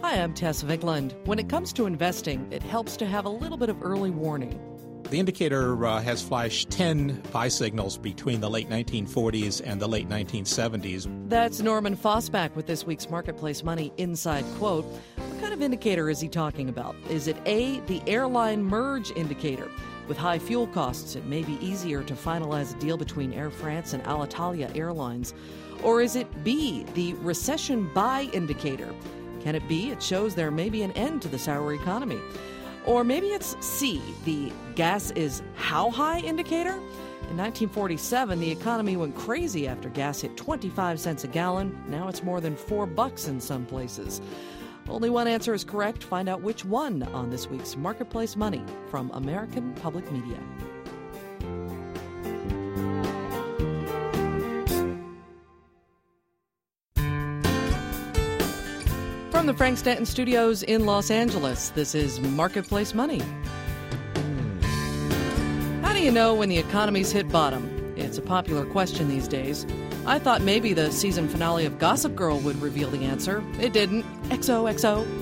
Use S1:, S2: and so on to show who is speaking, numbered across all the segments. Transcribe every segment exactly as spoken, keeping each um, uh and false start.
S1: Hi, I'm Tess Vigland. When it comes to investing, it helps to have a little bit of early warning.
S2: The indicator uh, has flashed ten buy signals between the late nineteen forties and the late nineteen seventies.
S1: That's Norman Fosback with this week's Marketplace Money Inside Quote. What kind of indicator is he talking about? Is it A, the airline merge indicator? With high fuel costs, it may be easier to finalize a deal between Air France and Alitalia Airlines. Or is it B, the recession buy indicator? Can it be it shows there may be an end to the sour economy? Or maybe it's C, the gas is how high indicator? In nineteen forty-seven, the economy went crazy after gas hit twenty-five cents a gallon. Now it's more than four bucks in some places. Only one answer is correct. Find out which one on this week's Marketplace Money from American Public Media. From the Frank Stanton Studios in Los Angeles, this is Marketplace Money. How do you know when the economy's hit bottom? It's a popular question these days. I thought maybe the season finale of Gossip Girl would reveal the answer. It didn't. X O X O.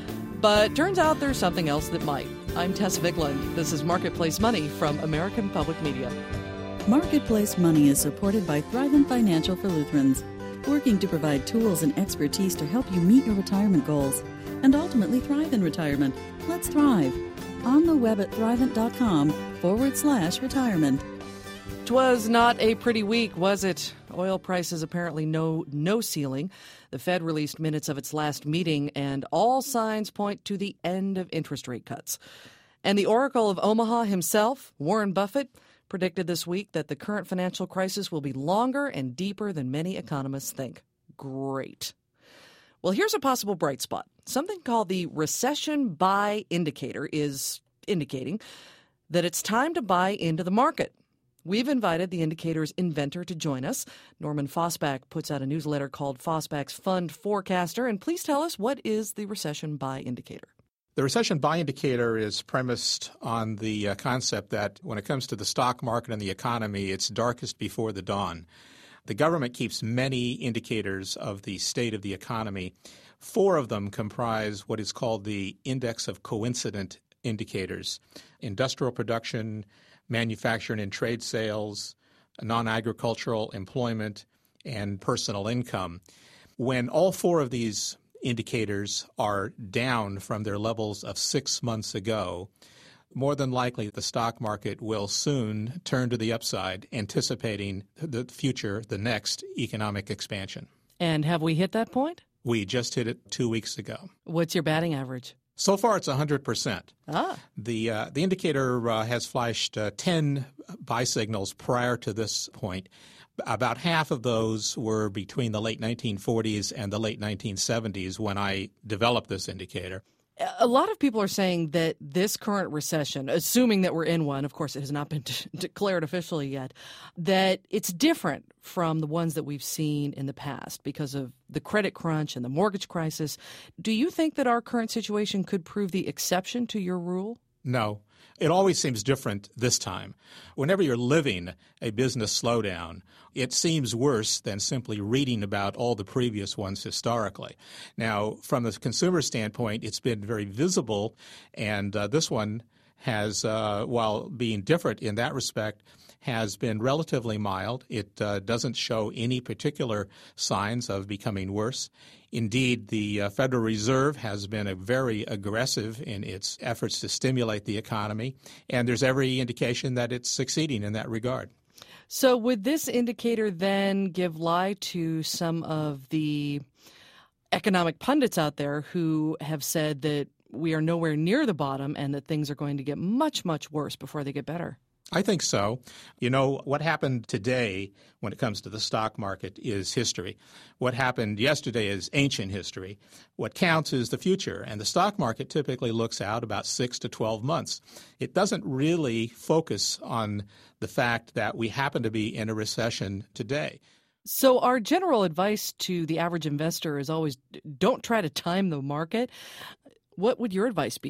S1: But turns out there's something else that might. I'm Tess Vigland. This is Marketplace Money from American Public Media.
S3: Marketplace Money is supported by Thrivent Financial for Lutherans, working to provide tools and expertise to help you meet your retirement goals and ultimately thrive in retirement. Let's thrive. On the web at thrivent.com forward slash retirement.
S1: 'Twas not a pretty week, was it? Oil prices apparently no no ceiling. The Fed released minutes of its last meeting, and all signs point to the end of interest rate cuts. And the Oracle of Omaha himself, Warren Buffett, predicted this week that the current financial crisis will be longer and deeper than many economists think. Great. Well, here's a possible bright spot. Something called the recession buy indicator is indicating that it's time to buy into the market. We've invited the indicator's inventor to join us. Norman Fosback puts out a newsletter called Fosback's Fund Forecaster. And please tell us, what is the recession buy indicator?
S2: The recession buy indicator is premised on the uh, concept that when it comes to the stock market and the economy, it's darkest before the dawn. The government keeps many indicators of the state of the economy. Four of them comprise what is called the index of coincident indicators: industrial production, manufacturing and trade sales, non-agricultural employment, and personal income. When all four of these indicators are down from their levels of six months ago, more than likely the stock market will soon turn to the upside, anticipating the future, the next economic expansion.
S1: And have we hit that point?
S2: We just hit it two weeks ago.
S1: What's your batting average?
S2: So far, it's one hundred percent.
S1: Ah.
S2: The uh, the indicator uh, has flashed uh, ten buy signals prior to this point. About half of those were between the late nineteen forties and the late nineteen seventies when I developed this indicator.
S1: A lot of people are saying that this current recession, assuming that we're in one, of course it has not been de- declared officially yet, that it's different from the ones that we've seen in the past because of the credit crunch and the mortgage crisis. Do you think that our current situation could prove the exception to your rule?
S2: No. It always seems different this time. Whenever you're living a business slowdown, it seems worse than simply reading about all the previous ones historically. Now, from the consumer standpoint, it's been very visible, and uh, this one has, uh, while being different in that respect, has been relatively mild. It uh, doesn't show any particular signs of becoming worse. Indeed, the uh, Federal Reserve has been a very aggressive in its efforts to stimulate the economy, and there's every indication that it's succeeding in that regard.
S1: So would this indicator then give lie to some of the economic pundits out there who have said that we are nowhere near the bottom and that things are going to get much, much worse before they get better?
S2: I think so. You know, what happened today when it comes to the stock market is history. What happened yesterday is ancient history. What counts is the future, and the stock market typically looks out about six to twelve months. It doesn't really focus on the fact that we happen to be in a recession today.
S1: So our general advice to the average investor is always don't try to time the market. What would your advice be?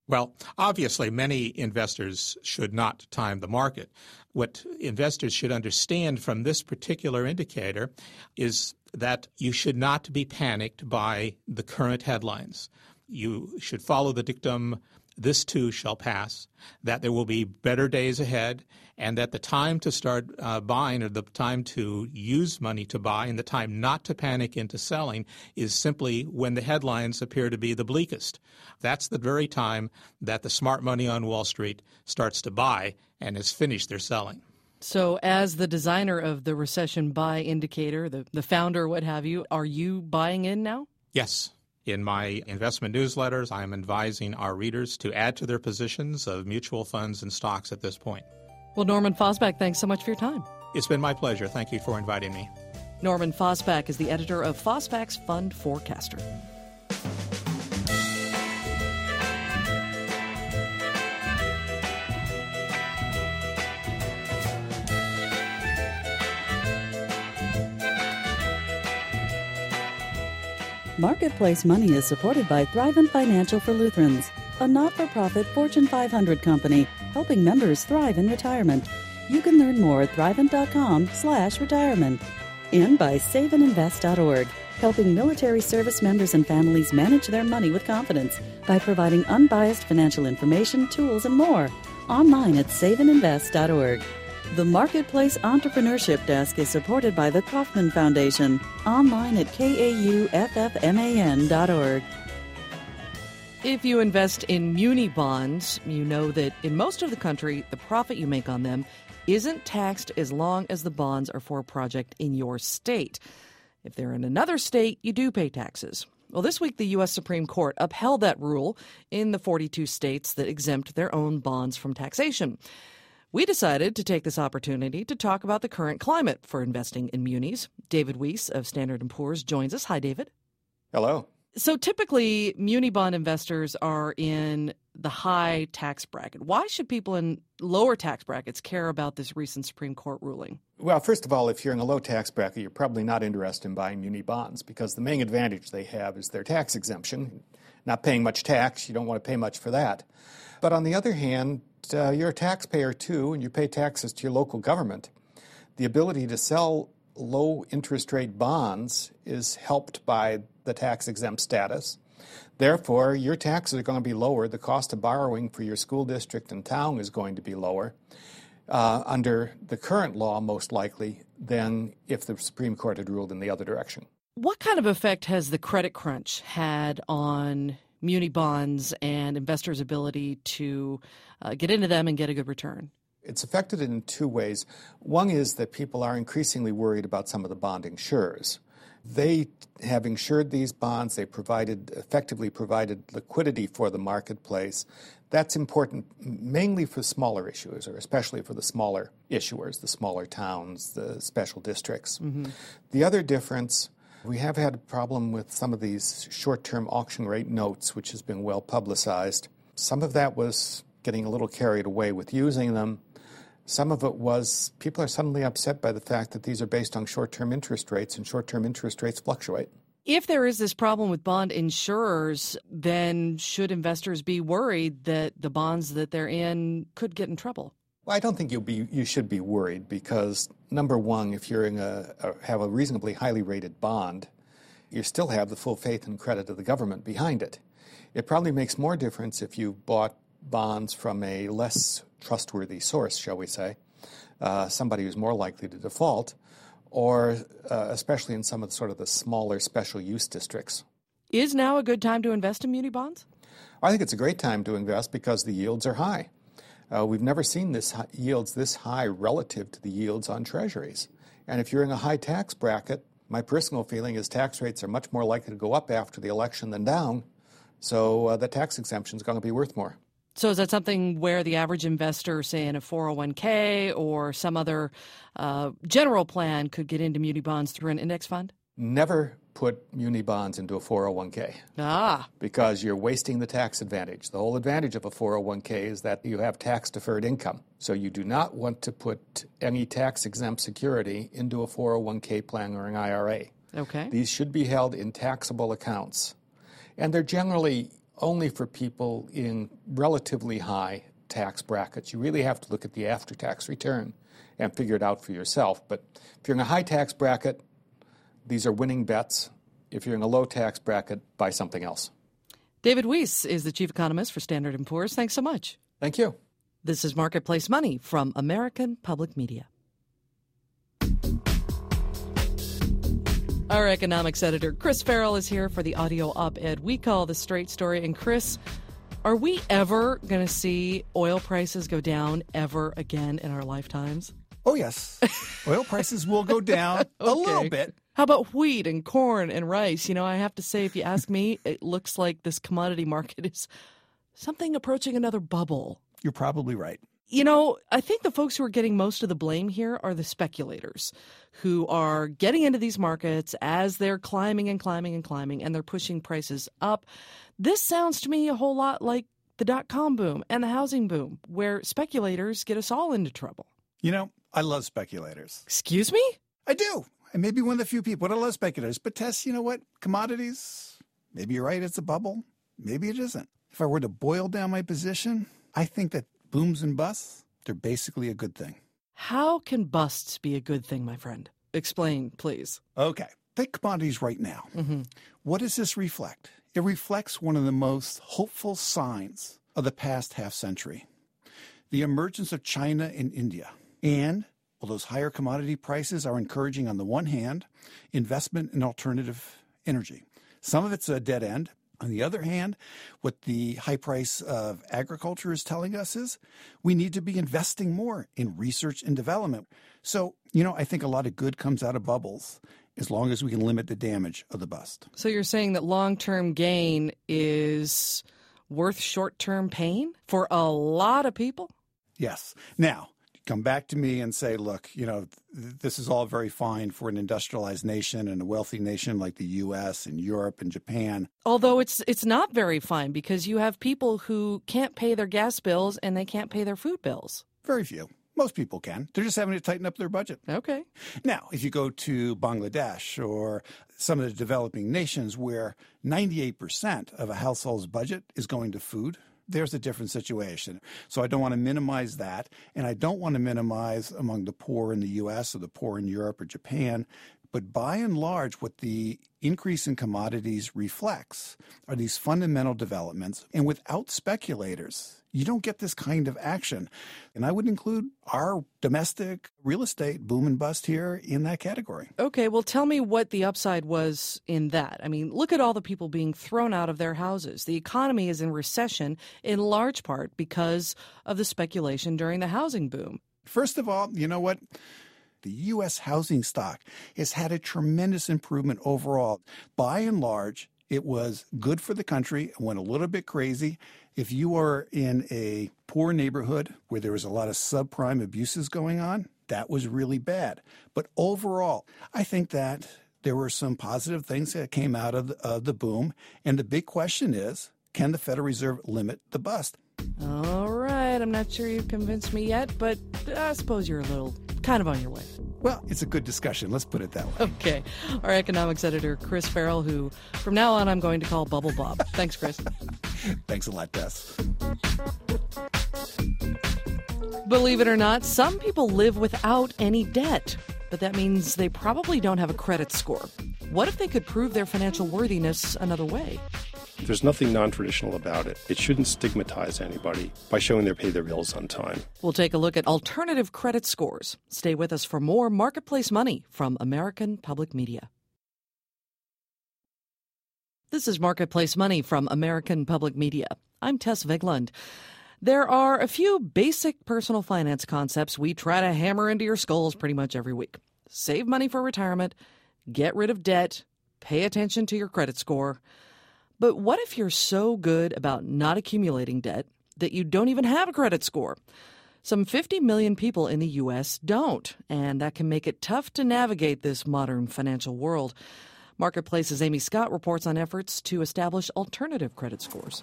S2: Well, obviously, many investors should not time the market. What investors should understand from this particular indicator is that you should not be panicked by the current headlines. You should follow the dictum, this too shall pass, that there will be better days ahead, and that the time to start uh, buying or the time to use money to buy and the time not to panic into selling is simply when the headlines appear to be the bleakest. That's the very time that the smart money on Wall Street starts to buy and has finished their selling.
S1: So as the designer of the recession buy indicator, the, the founder, what have you, are you buying in now?
S2: Yes. In my investment newsletters, I am advising our readers to add to their positions of mutual funds and stocks at this point.
S1: Well, Norman Fosback, thanks so much for your time.
S2: It's been my pleasure. Thank you for inviting me.
S1: Norman Fosback is the editor of Fosback's Fund Forecaster.
S3: Marketplace Money is supported by Thrivent Financial for Lutherans, a not-for-profit Fortune five hundred company helping members thrive in retirement. You can learn more at thrivent.com slash retirement. And by save and invest dot org, helping military service members and families manage their money with confidence by providing unbiased financial information, tools, and more. Online at save and invest dot org. The Marketplace Entrepreneurship Desk is supported by the Kauffman Foundation. Online at K A U F F M A N dot org.
S1: If you invest in muni bonds, you know that in most of the country, the profit you make on them isn't taxed as long as the bonds are for a project in your state. If they're in another state, you do pay taxes. Well, this week, the U S Supreme Court upheld that rule in the forty-two states that exempt their own bonds from taxation. We decided to take this opportunity to talk about the current climate for investing in munis. David Weiss of Standard and Poor's joins us. Hi, David.
S4: Hello.
S1: So typically, muni bond investors are in the high tax bracket. Why should people in lower tax brackets care about this recent Supreme Court ruling?
S4: Well, first of all, if you're in a low tax bracket, you're probably not interested in buying muni bonds because the main advantage they have is their tax exemption. Not paying much tax, you don't want to pay much for that. But on the other hand, uh, you're a taxpayer too, and you pay taxes to your local government. The ability to sell low interest rate bonds is helped by the tax exempt status. Therefore, your taxes are going to be lower. The cost of borrowing for your school district and town is going to be lower uh, under the current law, most likely, than if the Supreme Court had ruled in the other direction.
S1: What kind of effect has the credit crunch had on muni bonds and investors' ability to uh, get into them and get a good return?
S4: It's affected in two ways. One is that people are increasingly worried about some of the bond insurers. They have insured these bonds. They provided, effectively provided liquidity for the marketplace. That's important mainly for smaller issuers, or especially for the smaller issuers, the smaller towns, the special districts. Mm-hmm. The other difference, we have had a problem with some of these short-term auction rate notes, which has been well publicized. Some of that was getting a little carried away with using them. Some of it was people are suddenly upset by the fact that these are based on short-term interest rates, and short-term interest rates fluctuate.
S1: If there is this problem with bond insurers, then should investors be worried that the bonds that they're in could get in trouble?
S4: Well, I don't think you'll be, you should be worried because, number one, if you're in a, a have a reasonably highly rated bond, you still have the full faith and credit of the government behind it. It probably makes more difference if you bought bonds from a less trustworthy source, shall we say, uh, somebody who's more likely to default, or uh, especially in some of the sort of the smaller special use districts.
S1: Is now a good time to invest in muni bonds?
S4: I think it's a great time to invest because the yields are high. Uh, we've never seen this high, yields this high relative to the yields on treasuries. And if you're in a high tax bracket, my personal feeling is tax rates are much more likely to go up after the election than down, so uh, the tax exemption is going to be worth more.
S1: So is that something where the average investor, say in a four oh one k or some other uh, general plan, could get into muni bonds through an index fund?
S4: Never put muni bonds into a four oh one k.
S1: Ah.
S4: Because you're wasting the tax advantage. The whole advantage of a four oh one k is that you have tax-deferred income. So you do not want to put any tax-exempt security into a four oh one k plan or an I R A.
S1: Okay.
S4: These should be held in taxable accounts. And they're generally only for people in relatively high tax brackets. You really have to look at the after-tax return and figure it out for yourself. But if you're in a high tax bracket, these are winning bets. If you're in a low tax bracket, buy something else.
S1: David Weiss is the chief economist for Standard and Poor's. Thanks so much.
S4: Thank you.
S1: This is Marketplace Money from American Public Media. Our economics editor, Chris Farrell, is here for the audio op-ed we call The Straight Story. And Chris, are we ever going to see oil prices go down ever again in our lifetimes?
S5: Oh, yes. Oil prices will go down a
S1: Okay.
S5: little bit.
S1: How about wheat and corn and rice? You know, I have to say, if you ask me, it looks like this commodity market is something approaching another bubble.
S5: You're probably right.
S1: You know, I think the folks who are getting most of the blame here are the speculators who are getting into these markets as they're climbing and climbing and climbing, and they're pushing prices up. This sounds to me a whole lot like the dot-com boom and the housing boom, where speculators get us all into trouble.
S5: You know, I love speculators.
S1: Excuse me?
S5: I do. I may be one of the few people that love speculators. But, Tess, you know what? Commodities, maybe you're right, it's a bubble. Maybe it isn't. If I were to boil down my position, I think that booms and busts, they're basically a good thing.
S1: How can busts be a good thing, my friend? Explain, please.
S5: Okay. Take commodities right now.
S1: Mm-hmm.
S5: What does this reflect? It reflects one of the most hopeful signs of the past half century, the emergence of China and India. And well, those higher commodity prices are encouraging, on the one hand, investment in alternative energy. Some of it's a dead end. On the other hand, what the high price of agriculture is telling us is we need to be investing more in research and development. So, you know, I think a lot of good comes out of bubbles as long as we can limit the damage of the bust.
S1: So you're saying that long-term gain is worth short-term pain for a lot of people?
S5: Yes. Now, come back to me and say, look, you know, th- this is all very fine for an industrialized nation and a wealthy nation like the U S and Europe and Japan.
S1: Although it's it's not very fine, because you have people who can't pay their gas bills and they can't pay their food bills.
S5: Very few. Most people can. They're just having to tighten up their budget.
S1: Okay.
S5: Now, if you go to Bangladesh or some of the developing nations where ninety-eight percent of a household's budget is going to food, there's a different situation. So I don't want to minimize that. And I don't want to minimize among the poor in the U S or the poor in Europe or Japan. But by and large, what the increase in commodities reflects are these fundamental developments. And without speculators, you don't get this kind of action. And I would include our domestic real estate boom and bust here in that category.
S1: Okay, well, tell me what the upside was in that. I mean, look at all the people being thrown out of their houses. The economy is in recession in large part because of the speculation during the housing boom.
S5: First of all, you know what? The U S housing stock has had a tremendous improvement overall. By and large, it was good for the country and went a little bit crazy. If you are in a poor neighborhood where there was a lot of subprime abuses going on, that was really bad. But overall, I think that there were some positive things that came out of the, of the boom. And the big question is, can the Federal Reserve limit the bust?
S1: All right, I'm not sure you've convinced me yet, but I suppose you're a little kind of on your way.
S5: Well, it's a good discussion. Let's put it that way.
S1: Okay. Our economics editor, Chris Farrell, who from now on I'm going to call Bubble Bob. Thanks, Chris.
S5: Thanks a lot, Tess.
S1: Believe it or not, some people live without any debt, but that means they probably don't have a credit score. What if they could prove their financial worthiness another way?
S6: There's nothing non-traditional about it. It shouldn't stigmatize anybody by showing they pay their bills on time.
S1: We'll take a look at alternative credit scores. Stay with us for more Marketplace Money from American Public Media. This is Marketplace Money from American Public Media. I'm Tess Vigland. There are a few basic personal finance concepts we try to hammer into your skulls pretty much every week. Save money for retirement, get rid of debt, pay attention to your credit score. But what if you're so good about not accumulating debt that you don't even have a credit score? Some fifty million people in the U S don't, and that can make it tough to navigate this modern financial world. Marketplace's Amy Scott reports on efforts to establish alternative credit scores.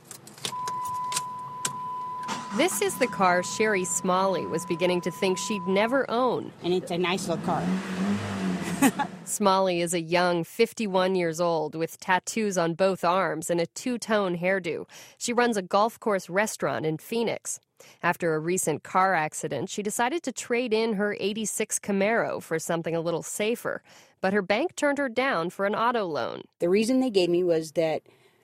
S7: This is the car Sherry Smalley was beginning to think she'd never own.
S8: And it's a nice little car.
S7: Smalley is a young fifty-one years old with tattoos on both arms and a two-tone hairdo. She runs a golf course restaurant in Phoenix. After a recent car accident, she decided to trade in her eighty-six Camaro for something a little safer. But her bank turned her down for an auto loan.
S8: The reason they gave me was that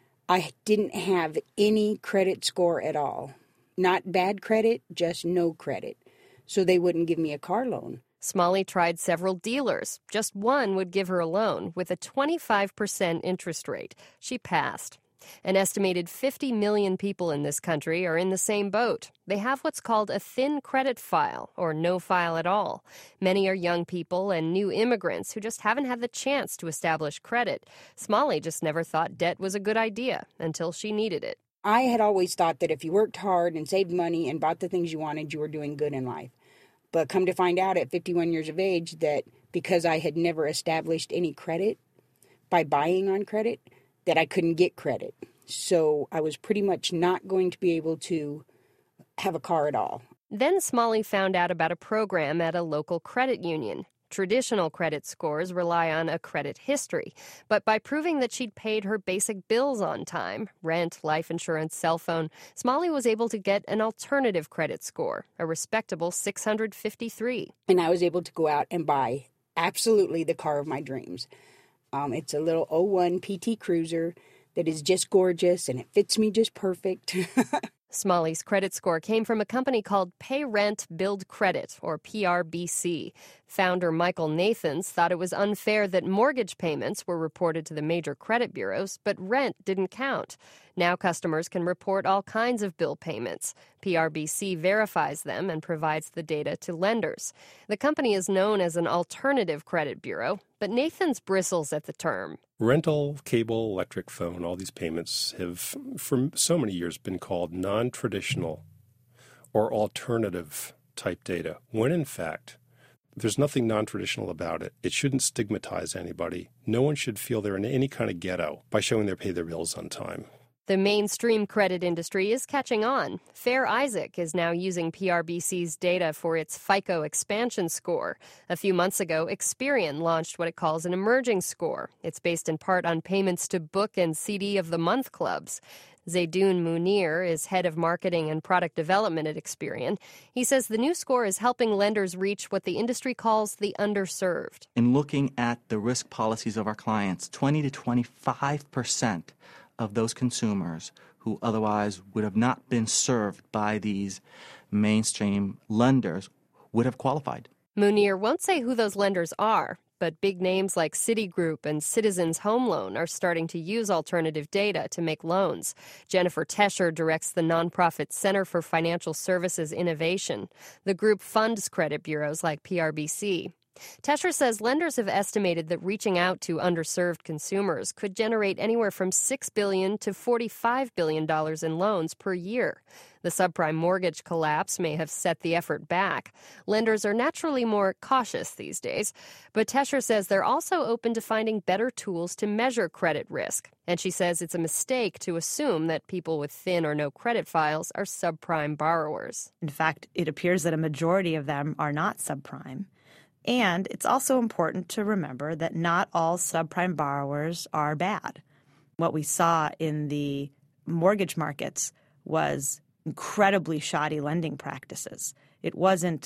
S8: I didn't have any credit score at all. Not bad credit, just no credit. So they wouldn't give me a car loan.
S7: Smalley tried several dealers. Just one would give her a loan with a twenty-five percent interest rate. She passed. An estimated fifty million people in this country are in the same boat. They have what's called a thin credit file, or no file at all. Many are young people and new immigrants who just haven't had the chance to establish credit. Smalley just never thought debt was a good idea until she needed it.
S8: I had always thought that if you worked hard and saved money and bought the things you wanted, you were doing good in life. But come to find out at fifty-one years of age that because I had never established any credit by buying on credit, that I couldn't get credit. So I was pretty much not going to be able to have a car at all.
S7: Then Smalley found out about a program at a local credit union. Traditional credit scores rely on a credit history, but by proving that she'd paid her basic bills on time, rent, life insurance, cell phone, Smalley was able to get an alternative credit score, a respectable six hundred fifty-three.
S8: And I was able to go out and buy absolutely the car of my dreams. Um, it's a little oh one P T Cruiser that is just gorgeous, and it fits me just perfect.
S7: Smalley's credit score came from a company called Pay Rent Build Credit, or P R B C. Founder Michael Nathans thought it was unfair that mortgage payments were reported to the major credit bureaus, but rent didn't count. Now customers can report all kinds of bill payments. P R B C verifies them and provides the data to lenders. The company is known as an alternative credit bureau, but Nathans bristles at the term.
S6: Rental, cable, electric, phone, all these payments have, for so many years, been called non-traditional or alternative type data, when in fact, there's nothing non-traditional about it. It shouldn't stigmatize anybody. No one should feel they're in any kind of ghetto by showing they pay their bills on time.
S7: The mainstream credit industry is catching on. Fair Isaac is now using P R B C's data for its FICO expansion score. A few months ago, Experian launched what it calls an emerging score. It's based in part on payments to book and C D of the month clubs. Zaydoun Munir is head of marketing and product development at Experian. He says the new score is helping lenders reach what the industry calls the underserved.
S9: In looking at the risk policies of our clients, twenty to twenty-five percent of those consumers who otherwise would have not been served by these mainstream lenders would have qualified.
S7: Munir won't say who those lenders are, but big names like Citigroup and Citizens Home Loan are starting to use alternative data to make loans. Jennifer Tesher directs the nonprofit Center for Financial Services Innovation. The group funds credit bureaus like P R B C. Tesher says lenders have estimated that reaching out to underserved consumers could generate anywhere from six billion dollars to forty-five billion dollars in loans per year. The subprime mortgage collapse may have set the effort back. Lenders are naturally more cautious these days, but Tesher says they're also open to finding better tools to measure credit risk. And she says it's a mistake to assume that people with thin or no credit files are subprime borrowers.
S10: In fact, it appears that a majority of them are not subprime. And it's also important to remember that not all subprime borrowers are bad. What we saw in the mortgage markets was incredibly shoddy lending practices. It wasn't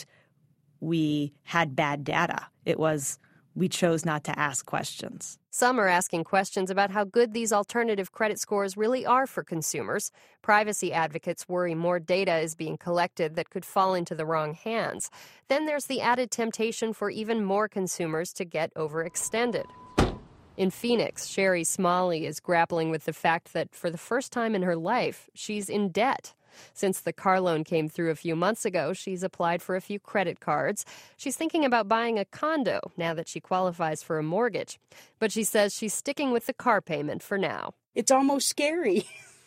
S10: we had bad data. It was we chose not to ask questions.
S7: Some are asking questions about how good these alternative credit scores really are for consumers. Privacy advocates worry more data is being collected that could fall into the wrong hands. Then there's the added temptation for even more consumers to get overextended. In Phoenix, Sherry Smalley is grappling with the fact that for the first time in her life, she's in debt. Since the car loan came through a few months ago, she's applied for a few credit cards. She's thinking about buying a condo now that she qualifies for a mortgage. But she says she's sticking with the car payment for now.
S8: It's almost scary,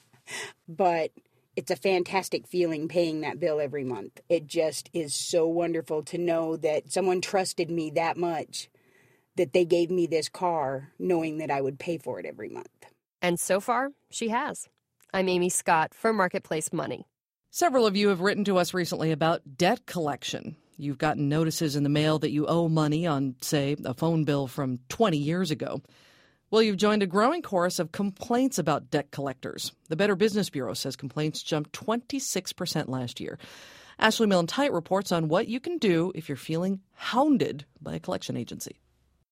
S8: but it's a fantastic feeling paying that bill every month. It just is so wonderful to know that someone trusted me that much that they gave me this car knowing that I would pay for it every month.
S7: And so far, she has. I'm Amy Scott for Marketplace Money.
S1: Several of you have written to us recently about debt collection. You've gotten notices in the mail that you owe money on, say, a phone bill from twenty years ago. Well, you've joined a growing chorus of complaints about debt collectors. The Better Business Bureau says complaints jumped twenty-six percent last year. Ashley Milne-Tite reports on what you can do if you're feeling hounded by a collection agency.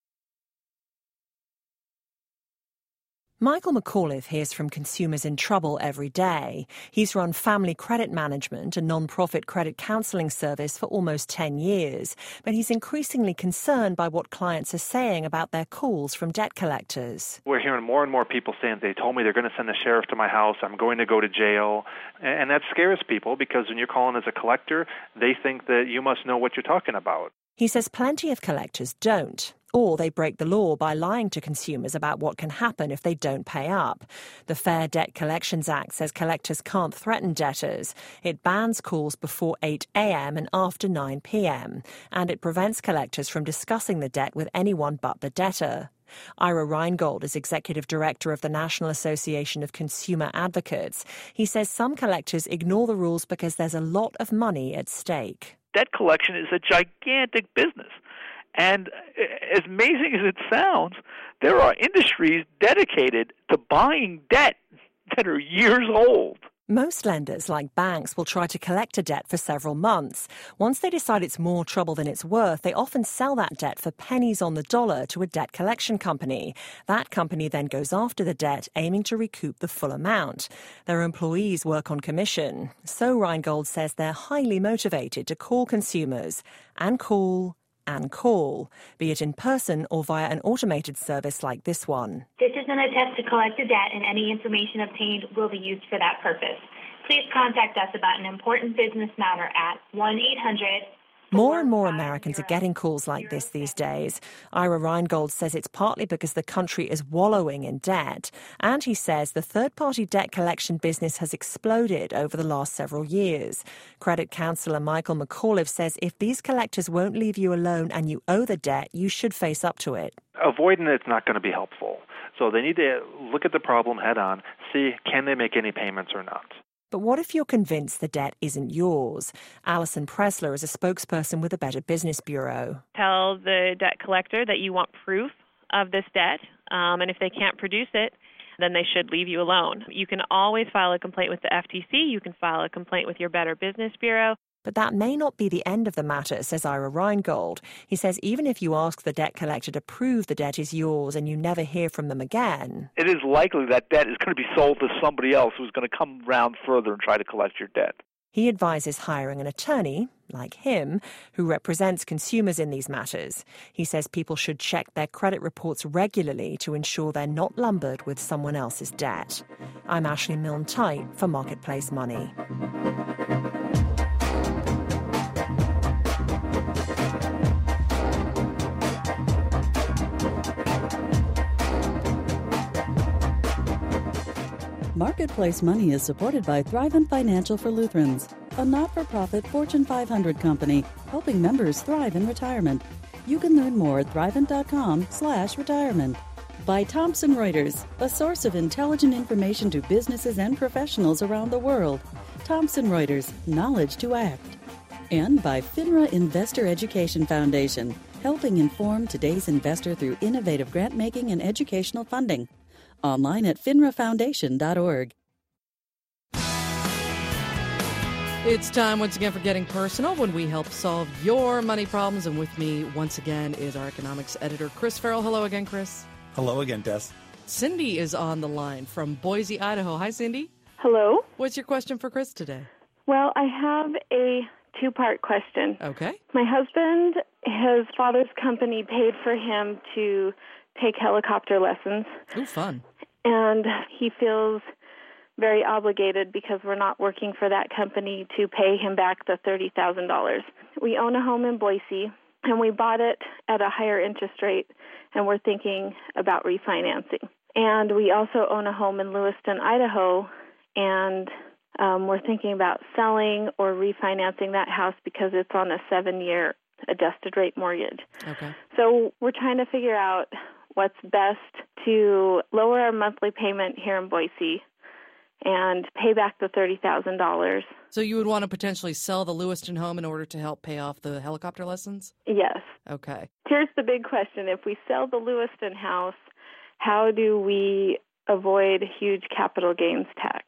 S11: Michael McAuliffe hears from consumers in trouble every day. He's run Family Credit Management, a non-profit credit counselling service, for almost ten years. But he's increasingly concerned by what clients are saying about their calls from debt collectors.
S12: We're hearing more and more people saying, they told me they're going to send the sheriff to my house, I'm going to go to jail. And that scares people because when you're calling as a collector, they think that you must know what you're talking about.
S11: He says plenty of collectors don't. Or they break the law by lying to consumers about what can happen if they don't pay up. The Fair Debt Collections Act says collectors can't threaten debtors. It bans calls before eight a.m. and after nine p.m. And it prevents collectors from discussing the debt with anyone but the debtor. Ira Reingold is executive director of the National Association of Consumer Advocates. He says some collectors ignore the rules because there's a lot of money at stake.
S13: Debt collection is a gigantic business. And as amazing as it sounds, there are industries dedicated to buying debt that are years old.
S11: Most lenders, like banks, will try to collect a debt for several months. Once they decide it's more trouble than it's worth, they often sell that debt for pennies on the dollar to a debt collection company. That company then goes after the debt, aiming to recoup the full amount. Their employees work on commission. So Reingold says they're highly motivated to call consumers and call and call, be it in person or via an automated service like this one.
S14: This is an attempt to collect a debt, and any information obtained will be used for that purpose. Please contact us about an important business matter at one eight hundred.
S11: More and more Americans are getting calls like this these days. Ira Reingold says it's partly because the country is wallowing in debt. And he says the third-party debt collection business has exploded over the last several years. Credit counselor Michael McAuliffe says if these collectors won't leave you alone and you owe the debt, you should face up to it.
S12: Avoiding it's not going to be helpful. So they need to look at the problem head on, see can they make any payments or not.
S11: But what if you're convinced the debt isn't yours? Alison Pressler is a spokesperson with the Better Business Bureau.
S15: Tell the debt collector that you want proof of this debt, um, and if they can't produce it, then they should leave you alone. You can always file a complaint with the F T C. You can file a complaint with your Better Business Bureau.
S11: But that may not be the end of the matter, says Ira Reingold. He says even if you ask the debt collector to prove the debt is yours and you never hear from them again,
S13: it is likely that debt is going to be sold to somebody else who's going to come around further and try to collect your debt.
S11: He advises hiring an attorney, like him, who represents consumers in these matters. He says people should check their credit reports regularly to ensure they're not lumbered with someone else's debt. I'm Ashley Milne-Tite for Marketplace Money.
S3: Marketplace Money is supported by Thrivent Financial for Lutherans, a not-for-profit Fortune five hundred company helping members thrive in retirement. You can learn more at thrivent.com slash retirement. By Thomson Reuters, a source of intelligent information to businesses and professionals around the world. Thomson Reuters, knowledge to act. And by FINRA Investor Education Foundation, helping inform today's investor through innovative grant-making and educational funding. Online at finra foundation dot org.
S1: It's time once again for Getting Personal, when we help solve your money problems. And with me once again is our economics editor, Chris Farrell. Hello again, Chris.
S5: Hello again, Des.
S1: Cindy is on the line from Boise, Idaho. Hi, Cindy.
S16: Hello.
S1: What's your question for Chris today?
S16: Well, I have a two-part question.
S1: Okay.
S16: My husband, his father's company paid for him to take helicopter lessons.
S1: Ooh, fun.
S16: And he feels very obligated because we're not working for that company to pay him back the thirty thousand dollars. We own a home in Boise, and we bought it at a higher interest rate, and we're thinking about refinancing. And we also own a home in Lewiston, Idaho, and um, we're thinking about selling or refinancing that house because it's on a seven-year adjusted rate mortgage.
S1: Okay.
S16: So we're trying to figure out what's best to lower our monthly payment here in Boise and pay back the thirty thousand dollars.
S1: So you would want to potentially sell the Lewiston home in order to help pay off the helicopter lessons?
S16: Yes.
S1: Okay.
S16: Here's the big question. If we sell the Lewiston house, how do we avoid huge capital gains tax?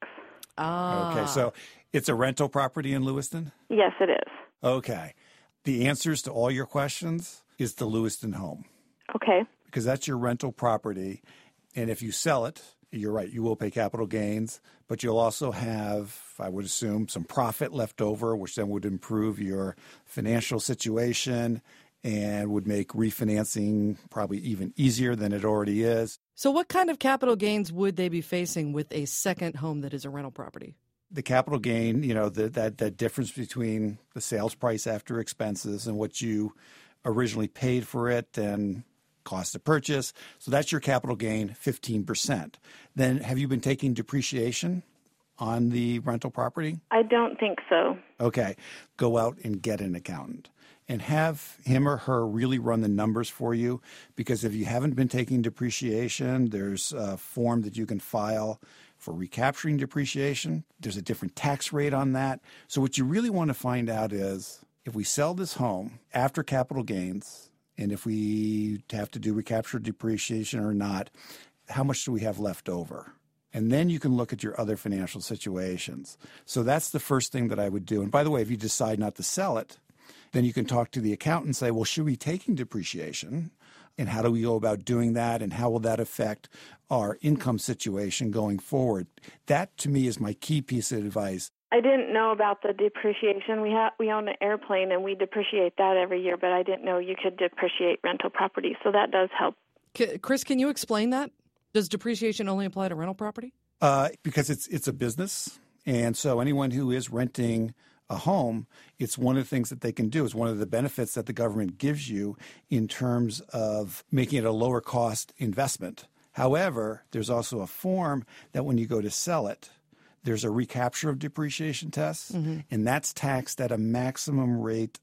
S1: Ah.
S5: Okay, so it's a rental property in Lewiston?
S16: Yes, it is.
S5: Okay. The answers to all your questions is the Lewiston home.
S16: Okay.
S5: Because that's your rental property. And if you sell it, you're right, you will pay capital gains, but you'll also have, I would assume, some profit left over, which then would improve your financial situation and would make refinancing probably even easier than it already is.
S1: So what kind of capital gains would they be facing with a second home that is a rental property?
S5: The capital gain, you know, the, that, that difference between the sales price after expenses and what you originally paid for it and cost of purchase. So that's your capital gain, fifteen percent. Then have you been taking depreciation on the rental property?
S16: I don't think so.
S5: Okay. Go out and get an accountant and have him or her really run the numbers for you, because if you haven't been taking depreciation, there's a form that you can file for recapturing depreciation. There's a different tax rate on that. So what you really want to find out is if we sell this home after capital gains, and if we have to do recapture depreciation or not, how much do we have left over? And then you can look at your other financial situations. So that's the first thing that I would do. And by the way, if you decide not to sell it, then you can talk to the accountant and say, well, should we be taking depreciation? And how do we go about doing that? And how will that affect our income situation going forward? That, to me, is my key piece of advice.
S16: I didn't know about the depreciation. We ha- we own an airplane, and we depreciate that every year, but I didn't know you could depreciate rental property, so that does help.
S1: C- Chris, can you explain that? Does depreciation only apply to rental property?
S5: Uh, because it's it's a business, and so anyone who is renting a home, it's one of the things that they can do. It's one of the benefits that the government gives you in terms of making it a lower cost investment. However, there's also a form that when you go to sell it, there's a recapture of depreciation test, mm-hmm. and that's taxed at a maximum rate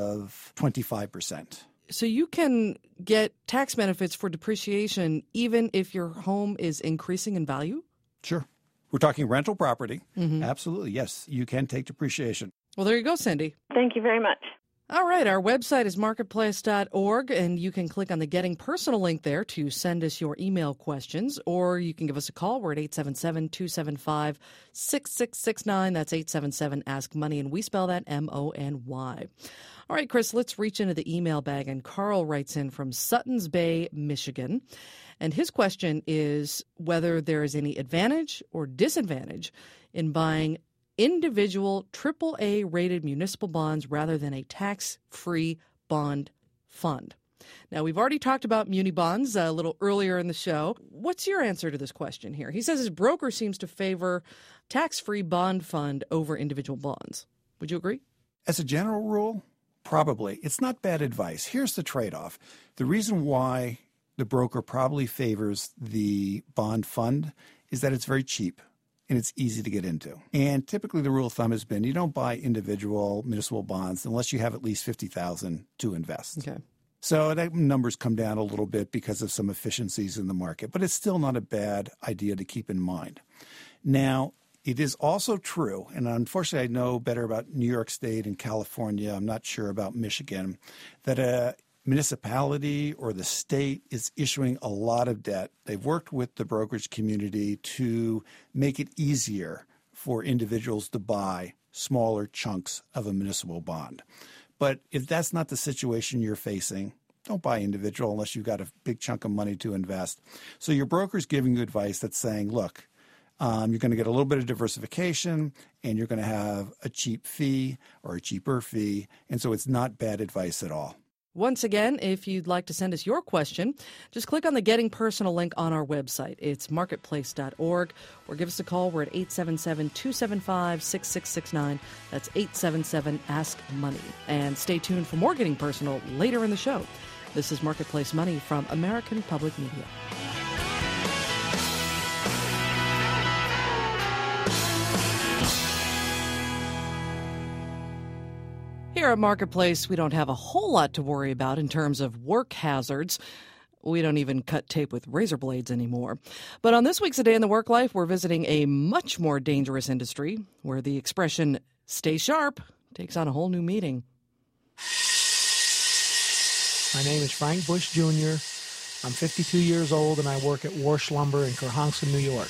S5: of twenty-five percent.
S1: So you can get tax benefits for depreciation even if your home is increasing in value?
S5: Sure. We're talking rental property.
S1: Mm-hmm.
S5: Absolutely, yes. You can take depreciation.
S1: Well, there you go, Cindy.
S16: Thank you very much.
S1: All right, our website is marketplace dot org, and you can click on the Getting Personal link there to send us your email questions, or you can give us a call. We're at eight seven seven, two seven five, six six six nine. That's eight seven seven, ask money, and we spell that M O N Y. All right, Chris, let's reach into the email bag, and Carl writes in from Suttons Bay, Michigan, and his question is whether there is any advantage or disadvantage in buying individual triple A rated municipal bonds rather than a tax-free bond fund. Now, we've already talked about muni bonds a little earlier in the show. What's your answer to this question here? He says his broker seems to favor tax-free bond fund over individual bonds. Would you agree?
S5: As a general rule, probably. It's not bad advice. Here's the trade-off. The reason why the broker probably favors the bond fund is that it's very cheap and it's easy to get into. And typically the rule of thumb has been you don't buy individual municipal bonds unless you have at least fifty thousand dollars to invest.
S1: Okay.
S5: So that numbers come down a little bit because of some efficiencies in the market, but it's still not a bad idea to keep in mind. Now, it is also true, and unfortunately I know better about New York State and California, I'm not sure about Michigan, that a municipality or the state is issuing a lot of debt. They've worked with the brokerage community to make it easier for individuals to buy smaller chunks of a municipal bond. But if that's not the situation you're facing, don't buy individual unless you've got a big chunk of money to invest. So your broker's giving you advice that's saying, look, um, you're going to get a little bit of diversification and you're going to have a cheap fee or a cheaper fee. And so it's not bad advice at all.
S1: Once again, if you'd like to send us your question, just click on the Getting Personal link on our website. It's marketplace dot org, or give us a call. We're at eight seven seven, two seven five, six six six nine. That's eight seven seven, ask money. And stay tuned for more Getting Personal later in the show. This is Marketplace Money from American Public Media. Here at Marketplace, we don't have a whole lot to worry about in terms of work hazards. We don't even cut tape with razor blades anymore. But on this week's A Day in the Work Life, we're visiting a much more dangerous industry where the expression "stay sharp" takes on a whole new meaning.
S17: My name is Frank Bush Junior I'm fifty-two years old, and I work at Warsh Lumber in Cohasset, New York.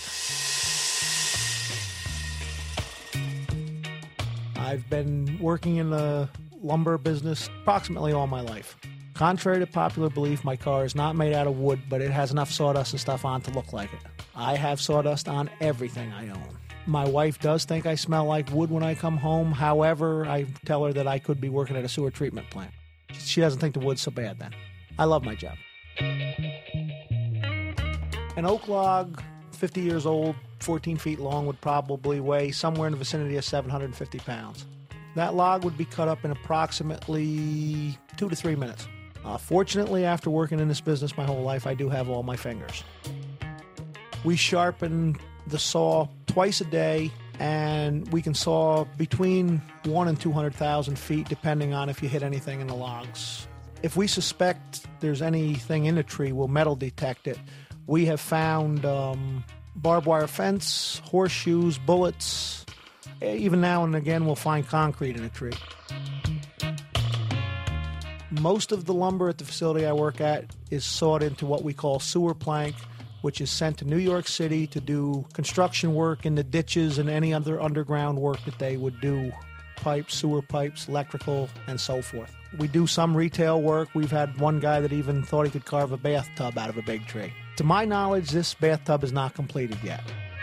S17: I've been working in the lumber business approximately all my life. Contrary to popular belief, my car is not made out of wood, but it has enough sawdust and stuff on to look like it. I have sawdust on everything I own. My wife does think I smell like wood when I come home. However, I tell her that I could be working at a sewer treatment plant. She doesn't think the wood's so bad then. I love my job. An oak log, fifty years old, fourteen feet long, would probably weigh somewhere in the vicinity of seven hundred fifty pounds. That log would be cut up in approximately two to three minutes. Uh, fortunately, after working in this business my whole life, I do have all my fingers. We sharpen the saw twice a day, and we can saw between one and two hundred thousand feet, depending on if you hit anything in the logs. If we suspect there's anything in the tree, we'll metal detect it. We have found um, barbed wire fence, horseshoes, bullets. Even now and again, we'll find concrete in a tree. Most of the lumber at the facility I work at is sawed into what we call sewer plank, which is sent to New York City to do construction work in the ditches and any other underground work that they would do, pipes, sewer pipes, electrical, and so forth. We do some retail work. We've had one guy that even thought he could carve a bathtub out of a big tree. To my knowledge, this bathtub is not completed yet.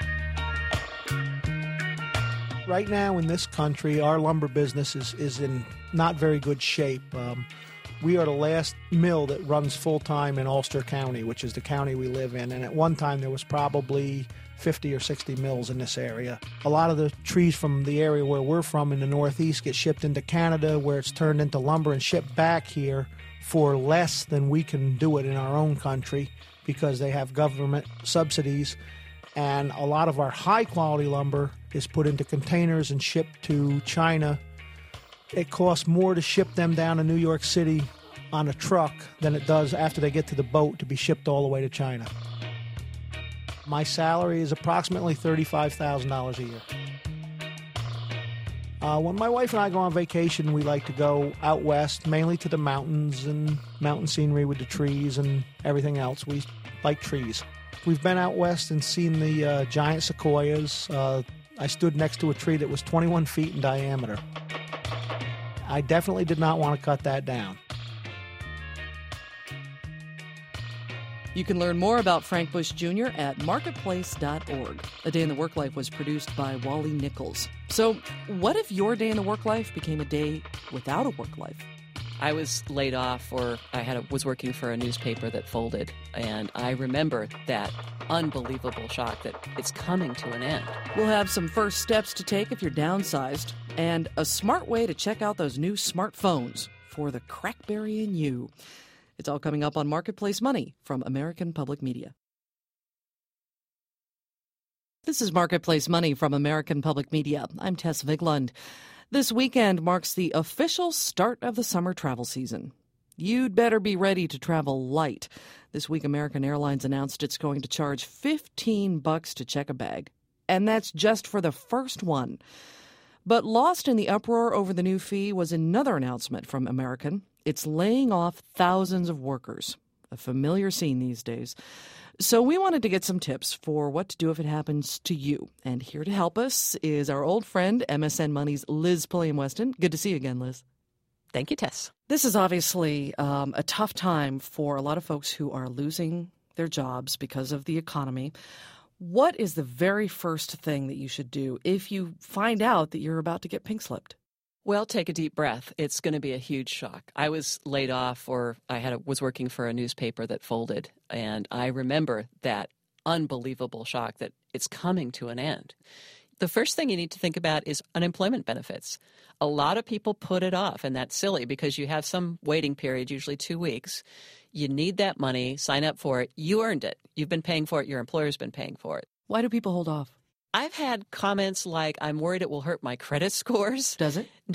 S17: Right now in this country, our lumber business is, is in not very good shape. Um, we are the last mill that runs full-time in Ulster County, which is the county we live in. And at one time, there was probably fifty or sixty mills in this area. A lot of the trees from the area where we're from in the Northeast get shipped into Canada, where it's turned into lumber and shipped back here for less than we can do it in our own country because they have government subsidies. And a lot of our high-quality lumber is put into containers and shipped to China. It costs more to ship them down to New York City on a truck than it does after they get to the boat to be shipped all the way to China. My salary is approximately thirty-five thousand dollars a year. Uh, when my wife and I go on vacation, we like to go out west, mainly to the mountains and mountain scenery with the trees and everything else. We like trees. We've been out west and seen the uh, giant sequoias. Uh, I stood next to a tree that was twenty-one feet in diameter. I definitely did not want to cut that down.
S1: You can learn more about Frank Bush Junior at marketplace dot org. A Day in the Work Life was produced by Wally Nichols. So what if your day in the work life became a day without a work life?
S18: I was laid off, or I had a, was working for a newspaper that folded, and I remember that unbelievable shock that it's coming to an end.
S1: We'll have some first steps to take if you're downsized, and a smart way to check out those new smartphones for the crackberry in you. It's all coming up on Marketplace Money from American Public Media. This is Marketplace Money from American Public Media. I'm Tess Vigeland. This weekend marks the official start of the summer travel season. You'd better be ready to travel light. This week, American Airlines announced it's going to charge fifteen bucks to check a bag. And that's just for the first one. But lost in the uproar over the new fee was another announcement from American. It's laying off thousands of workers, a familiar scene these days. So we wanted to get some tips for what to do if it happens to you. And here to help us is our old friend, M S N Money's Liz Pulliam-Weston. Good to see you again, Liz.
S18: Thank you, Tess.
S1: This is obviously um, a tough time for a lot of folks who are losing their jobs because of the economy. What is the very first thing that you should do if you find out that you're about to get pink slipped?
S18: Well, take a deep breath. It's going to be a huge shock. I was laid off, or I had a, was working for a newspaper that folded, and I remember that unbelievable shock that it's coming to an end. The first thing you need to think about is unemployment benefits. A lot of people put it off, and that's silly because you have some waiting period, usually two weeks. You need that money, sign up for it. You earned it. You've been paying for it. Your employer's been paying for it.
S1: Why do people hold off?
S18: I've had comments like, I'm worried it will hurt my credit scores.
S1: Does it?
S18: No.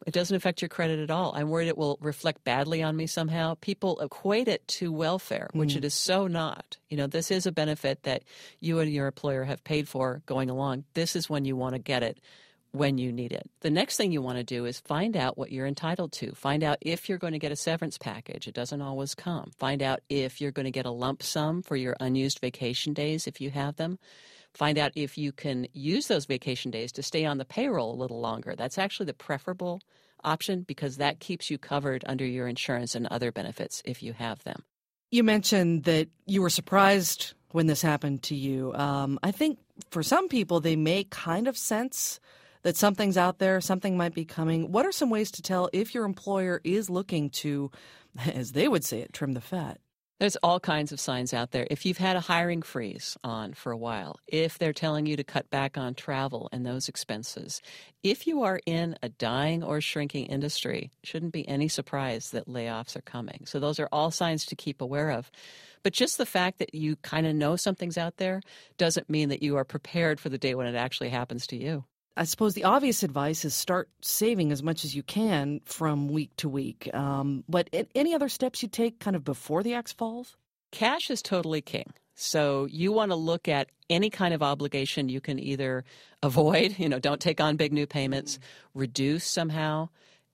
S18: It doesn't affect your credit at all. I'm worried it will reflect badly on me somehow. People equate it to welfare, which mm. it is so not. You know, this is a benefit that you and your employer have paid for going along. This is when you want to get it, when you need it. The next thing you want to do is find out what you're entitled to. Find out if you're going to get a severance package. It doesn't always come. Find out if you're going to get a lump sum for your unused vacation days if you have them. Find out if you can use those vacation days to stay on the payroll a little longer. That's actually the preferable option because that keeps you covered under your insurance and other benefits if you have them.
S1: You mentioned that you were surprised when this happened to you. Um, I think for some people, they may kind of sense that something's out there, something might be coming. What are some ways to tell if your employer is looking to, as they would say it, trim the fat?
S18: There's all kinds of signs out there. If you've had a hiring freeze on for a while, if they're telling you to cut back on travel and those expenses, if you are in a dying or shrinking industry, it shouldn't be any surprise that layoffs are coming. So those are all signs to keep aware of. But just the fact that you kind of know something's out there doesn't mean that you are prepared for the day when it actually happens to you.
S1: I suppose the obvious advice is start saving as much as you can from week to week. Um, but any other steps you take kind of before the axe falls?
S18: Cash is totally king. So you want to look at any kind of obligation you can either avoid, you know, don't take on big new payments, reduce somehow,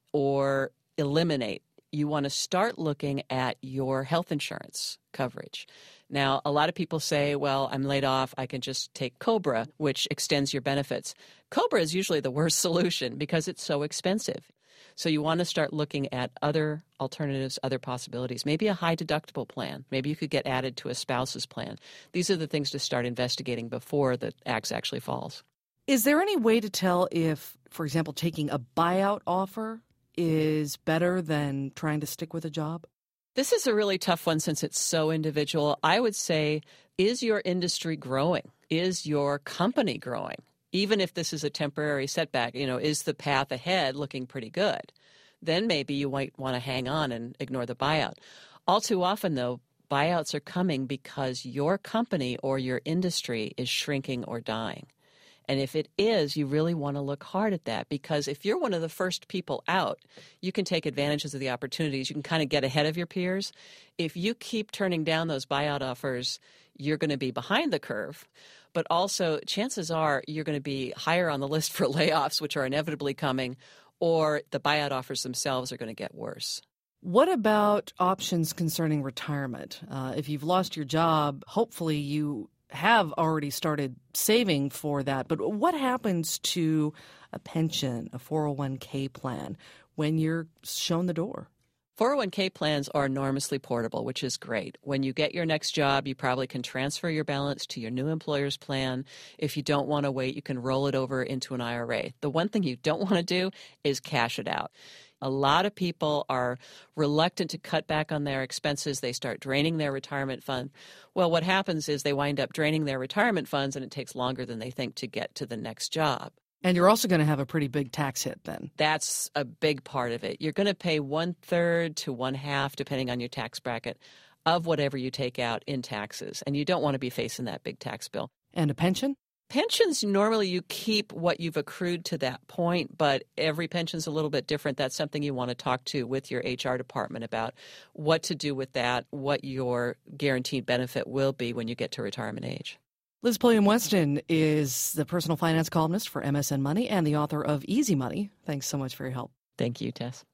S18: or eliminate. You want to start looking at your health insurance coverage. Now, a lot of people say, well, I'm laid off, I can just take COBRA, which extends your benefits. COBRA is usually the worst solution because it's so expensive. So you want to start looking at other alternatives, other possibilities, maybe a high deductible plan. Maybe you could get added to a spouse's plan. These are the things to start investigating before the axe actually falls.
S1: Is there any way to tell if, for example, taking a buyout offer is better than trying to stick with a job?
S18: This is a really tough one since it's so individual. I would say, is your industry growing? Is your company growing? Even if this is a temporary setback, you know, is the path ahead looking pretty good? Then maybe you might want to hang on and ignore the buyout. All too often, though, buyouts are coming because your company or your industry is shrinking or dying. And if it is, you really want to look hard at that because if you're one of the first people out, you can take advantages of the opportunities. You can kind of get ahead of your peers. If you keep turning down those buyout offers, you're going to be behind the curve. But also, chances are you're going to be higher on the list for layoffs, which are inevitably coming, or the buyout offers themselves are going to get worse.
S1: What about options concerning retirement? Uh, if you've lost your job, hopefully you have already started saving for that. But what happens to a pension, a four oh one k plan, when you're shown the door?
S18: four oh one k plans are enormously portable, which is great. When you get your next job, you probably can transfer your balance to your new employer's plan. If you don't want to wait, you can roll it over into an I R A. The one thing you don't want to do is cash it out. A lot of people are reluctant to cut back on their expenses. They start draining their retirement fund. Well, what happens is they wind up draining their retirement funds, and it takes longer than they think to get to the next job.
S1: And you're also going to have a pretty big tax hit then.
S18: That's a big part of it. You're going to pay one-third to one-half, depending on your tax bracket, of whatever you take out in taxes. And you don't want to be facing that big tax bill.
S1: And a pension?
S18: Pensions, normally you keep what you've accrued to that point, but every pension's a little bit different. That's something you want to talk to with your H R department about what to do with that, what your guaranteed benefit will be when you get to retirement age.
S1: Liz Pulliam-Weston is the personal finance columnist for M S N Money and the author of Easy Money. Thanks so much for your help.
S18: Thank you, Tess.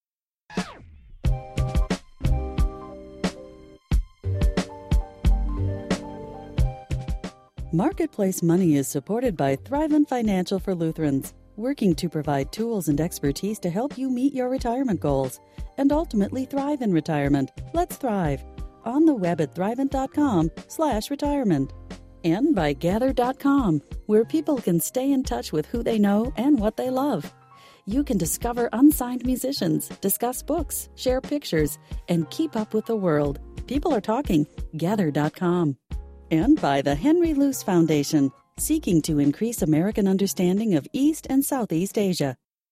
S3: Marketplace Money is supported by Thrivent Financial for Lutherans, working to provide tools and expertise to help you meet your retirement goals and ultimately thrive in retirement. Let's thrive. On the web at thrivent.com slash retirement. And by Gather dot com, where people can stay in touch with who they know and what they love. You can discover unsigned musicians, discuss books, share pictures, and keep up with the world. People are talking. Gather dot com. And by the Henry Luce Foundation, seeking to increase American understanding of East and Southeast Asia.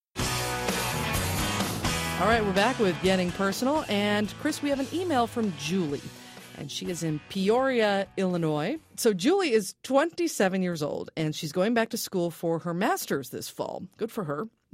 S1: All right, we're back with Getting Personal. And, Chris, we have an email from Julie, and she is in Peoria, Illinois. So Julie is twenty-seven years old, and she's going back to school for her master's this fall. Good for her.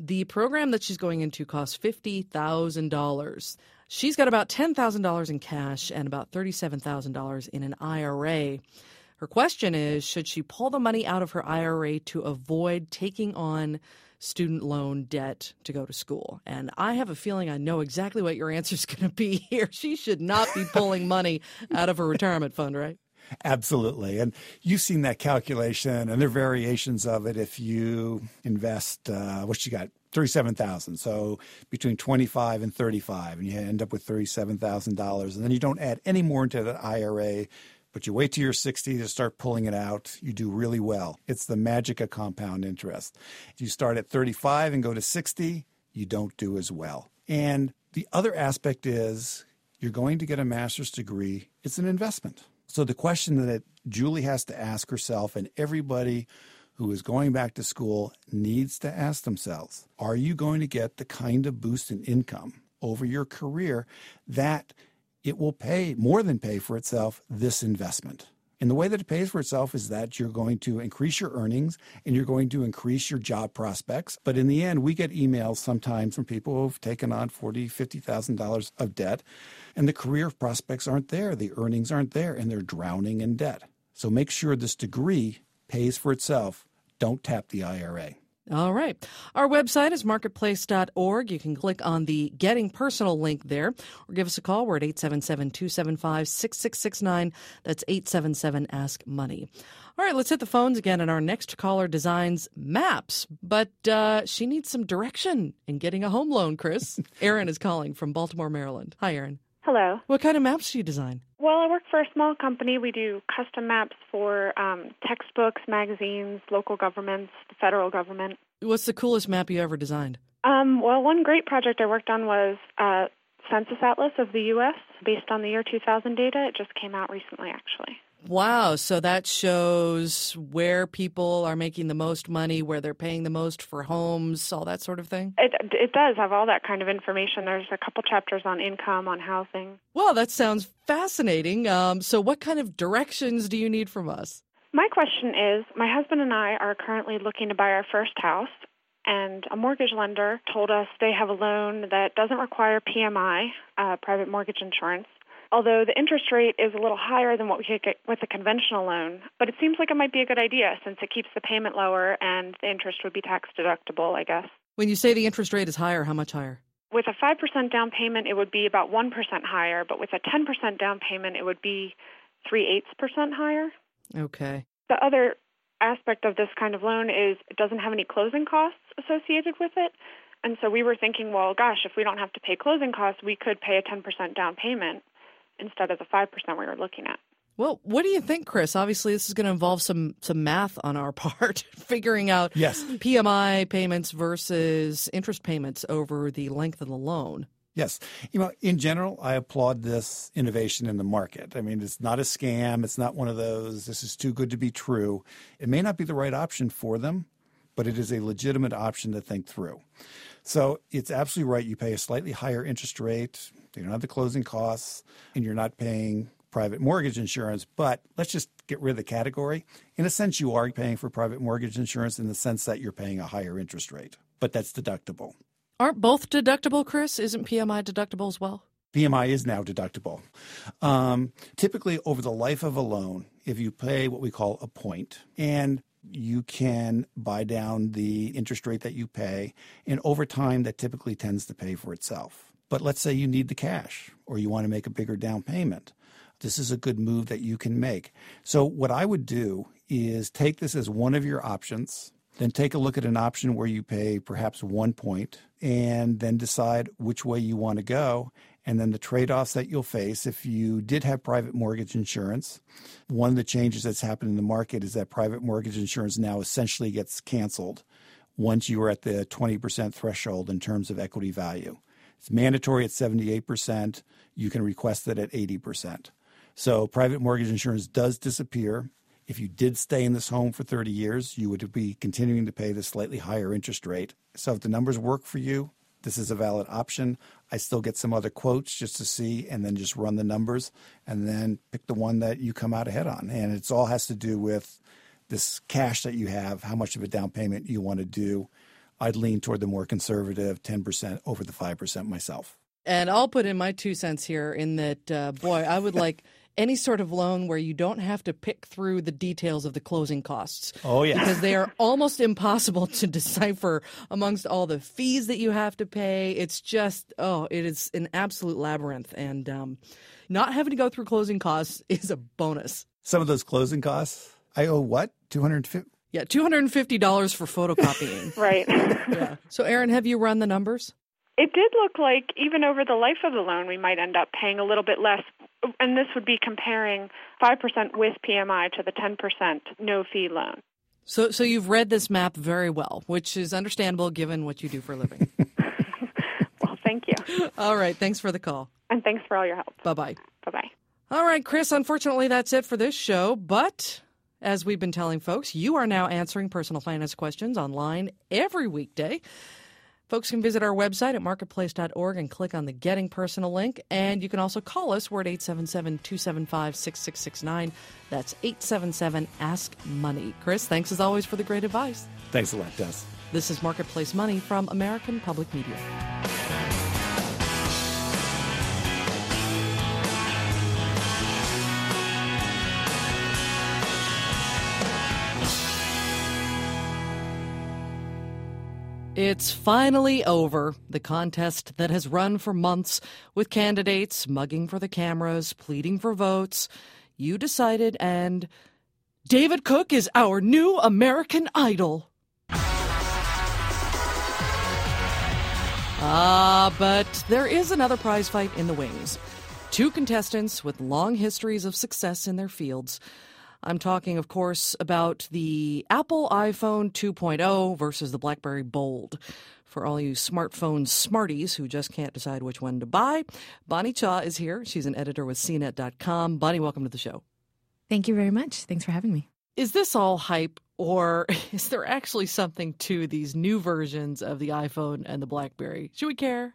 S1: The program that she's going into costs fifty thousand dollars. She's got about ten thousand dollars in cash and about thirty-seven thousand dollars in an I R A. Her question is, should she pull the money out of her I R A to avoid taking on student loan debt to go to school? And I have a feeling I know exactly what your answer is going to be here. She should not be pulling money out of her retirement fund, right?
S5: Absolutely. And you've seen that calculation, and there are variations of it. If you invest, uh, what you got, thirty-seven thousand dollars. So between twenty-five and thirty-five, and you end up with thirty-seven thousand dollars. And then you don't add any more into the I R A, but you wait till you're sixty to start pulling it out. You do really well. It's the magic of compound interest. If you start at thirty-five and go to sixty, you don't do as well. And the other aspect is you're going to get a master's degree. It's an investment. So the question that Julie has to ask herself, and everybody who is going back to school needs to ask themselves, are you going to get the kind of boost in income over your career that it will pay, more than pay for itself, this investment? And the way that it pays for itself is that you're going to increase your earnings and you're going to increase your job prospects. But in the end, we get emails sometimes from people who've taken on forty thousand dollars, fifty thousand dollars of debt, and the career prospects aren't there, the earnings aren't there, and they're drowning in debt. So make sure this degree pays for itself. Don't tap the I R A.
S1: All right. Our website is marketplace dot org. You can click on the Getting Personal link there or give us a call. We're at eight seven seven, two seven five, six six six nine. That's eight seven seven, ask money. All right, let's hit the phones again. And our next caller designs maps, but uh, she needs some direction in getting a home loan, Chris. Erin is calling from Baltimore, Maryland. Hi, Erin.
S19: Hello.
S1: What kind of maps do you design?
S19: Well, I work for a small company. We do custom maps for um, textbooks, magazines, local governments, the federal government.
S1: What's the coolest map you ever designed?
S19: Um, well, one great project I worked on was a census atlas of the U S based on the year two thousand data. It just came out recently, actually.
S1: Wow. So that shows where people are making the most money, where they're paying the most for homes, all that sort of thing?
S19: It it does have all that kind of information. There's a couple chapters on income, on housing.
S1: Well, that sounds fascinating. Um, so what kind of directions do you need from us?
S19: My question is, my husband and I are currently looking to buy our first house, and a mortgage lender told us they have a loan that doesn't require P M I, uh, private mortgage insurance, although the interest rate is a little higher than what we could get with a conventional loan. But it seems like it might be a good idea since it keeps the payment lower and the interest would be tax deductible, I guess.
S1: When you say the interest rate is higher, how much higher?
S19: With a five percent down payment, it would be about one percent higher, but with a ten percent down payment, it would be three-eighths percent higher.
S1: Okay.
S19: The other aspect of this kind of loan is it doesn't have any closing costs associated with it. And so we were thinking, well, gosh, if we don't have to pay closing costs, we could pay a ten percent down payment instead of the five percent we were looking at.
S1: Well, what do you think, Chris? Obviously, this is going to involve some some math on our part, figuring out
S5: yes.
S1: P M I payments versus interest payments over the length of the loan.
S5: Yes. You know, in general, I applaud this innovation in the market. I mean, it's not a scam. It's not one of those, this is too good to be true. It may not be the right option for them, but it is a legitimate option to think through. So it's absolutely right. You pay a slightly higher interest rate. You don't have the closing costs, and you're not paying private mortgage insurance. But let's just get rid of the category. In a sense, you are paying for private mortgage insurance in the sense that you're paying a higher interest rate, but that's deductible.
S1: Aren't both deductible, Chris? Isn't P M I deductible as well?
S5: P M I is now deductible. Um, typically, over the life of a loan, if you pay what we call a point, and you can buy down the interest rate that you pay, and over time, that typically tends to pay for itself. But let's say you need the cash, or you want to make a bigger down payment. This is a good move that you can make. So what I would do is take this as one of your options, then take a look at an option where you pay perhaps one point, and then decide which way you want to go. And then the trade-offs that you'll face if you did have private mortgage insurance. One of the changes that's happened in the market is that private mortgage insurance now essentially gets canceled once you are at the twenty percent threshold in terms of equity value. It's mandatory at seventy-eight percent. You can request it at eighty percent. So private mortgage insurance does disappear. If you did stay in this home for thirty years, you would be continuing to pay the slightly higher interest rate. So if the numbers work for you, this is a valid option. I still get some other quotes just to see and then just run the numbers and then pick the one that you come out ahead on. And it all has to do with this cash that you have, how much of a down payment you want to do, I'd lean toward the more conservative ten percent over the five percent myself.
S1: And I'll put in my two cents here in that, uh, boy, I would like any sort of loan where you don't have to pick through the details of the closing costs.
S5: Oh, yeah.
S1: Because they are almost impossible to decipher amongst all the fees that you have to pay. It's just, oh, it is an absolute labyrinth. And um, not having to go through closing costs is a bonus.
S5: Some of those closing costs, I owe what? two hundred fifty dollars?
S1: Yeah, two hundred fifty dollars for photocopying.
S19: Right.
S1: Yeah. So, Erin, have you run the numbers?
S19: It did look like even over the life of the loan, we might end up paying a little bit less. And this would be comparing five percent with P M I to the ten percent no-fee loan.
S1: So so you've read this map very well, which is understandable given what you do for a living.
S19: Well, thank you.
S1: All right. Thanks for the call.
S19: And thanks for all your help.
S1: Bye-bye.
S19: Bye-bye.
S1: All right, Chris, unfortunately, that's it for this show. But as we've been telling folks, you are now answering personal finance questions online every weekday. Folks can visit our website at marketplace dot org and click on the Getting Personal link. And you can also call us. We're at eight seven seven, two seven five, six six six nine. That's eight seven seven, ask money. Chris, thanks as always for the great advice.
S5: Thanks a lot, Des.
S1: This is Marketplace Money from American Public Media. It's finally over, the contest that has run for months with candidates mugging for the cameras, pleading for votes. You decided, and David Cook is our new American Idol. Ah, but there is another prize fight in the wings. Two contestants with long histories of success in their fields. I'm talking, of course, about the Apple iPhone two point oh versus the BlackBerry Bold. For all you smartphone smarties who just can't decide which one to buy, Bonnie Cha is here. She's an editor with C net dot com. Bonnie, welcome to the show.
S20: Thank you very much. Thanks for having me.
S1: Is this all hype, or is there actually something to these new versions of the iPhone and the BlackBerry? Should we care?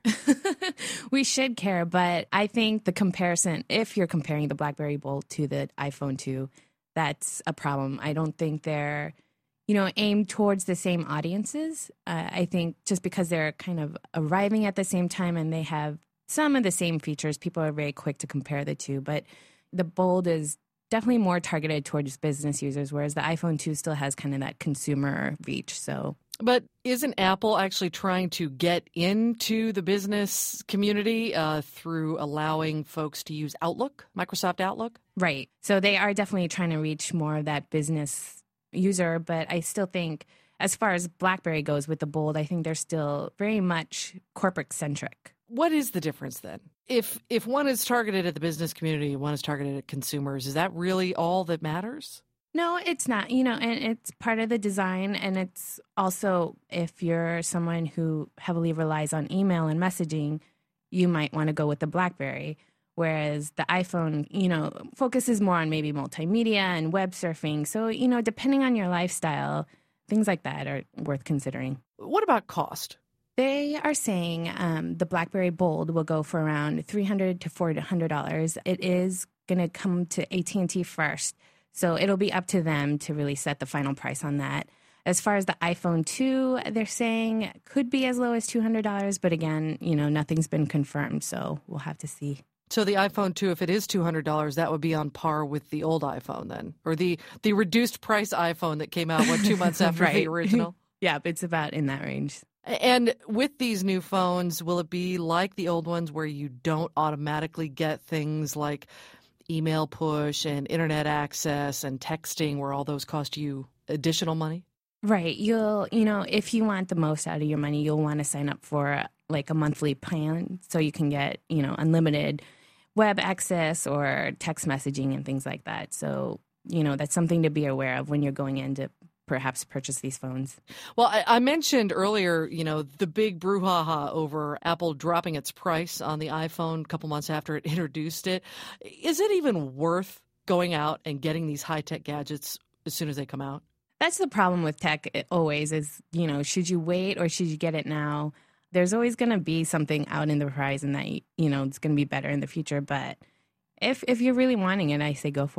S20: We should care, but I think the comparison, if you're comparing the BlackBerry Bold to the iPhone two, that's a problem. I don't think they're, you know, aimed towards the same audiences. Uh, I think just because they're kind of arriving at the same time and they have some of the same features, people are very quick to compare the two. But the Bold is definitely more targeted towards business users, whereas the iPhone two still has kind of that consumer reach. So,
S1: but isn't Apple actually trying to get into the business community uh, through allowing folks to use Outlook, Microsoft Outlook?
S20: Right. So they are definitely trying to reach more of that business user, but I still think as far as BlackBerry goes with the Bold, I think they're still very much corporate-centric.
S1: What is the difference then? If if one is targeted at the business community, one is targeted at consumers, is that really all that matters?
S20: No, it's not. You know, and it's part of the design, and it's also if you're someone who heavily relies on email and messaging, you might want to go with the BlackBerry. Whereas the iPhone, you know, focuses more on maybe multimedia and web surfing. So, you know, depending on your lifestyle, things like that are worth considering.
S1: What about cost?
S20: They are saying um, the BlackBerry Bold will go for around three hundred to four hundred dollars. It is going to come to A T and T first, so it'll be up to them to really set the final price on that. As far as the iPhone two, they're saying could be as low as two hundred dollars, but again, you know, nothing's been confirmed, so we'll have to see.
S1: So the iPhone two, if it is two hundred dollars, that would be on par with the old iPhone then? Or the, the reduced price iPhone that came out, what, two months after
S20: right.
S1: the original?
S20: Yeah, it's about in that range.
S1: And with these new phones, will it be like the old ones where you don't automatically get things like email push and internet access and texting where all those cost you additional money?
S20: Right. You'll, you know, if you want the most out of your money, you'll want to sign up for like a monthly plan so you can get, you know, unlimited web access or text messaging and things like that. So, you know, that's something to be aware of when you're going in to perhaps purchase these phones.
S1: Well, I, I mentioned earlier, you know, the big brouhaha over Apple dropping its price on the iPhone a couple months after it introduced it. Is it even worth going out and getting these high-tech gadgets as soon as they come out?
S20: That's the problem with tech always is, you know, should you wait or should you get it now? There's always going to be something out in the horizon that, you know, it's going to be better in the future. But if if you're really wanting it, I say go for it.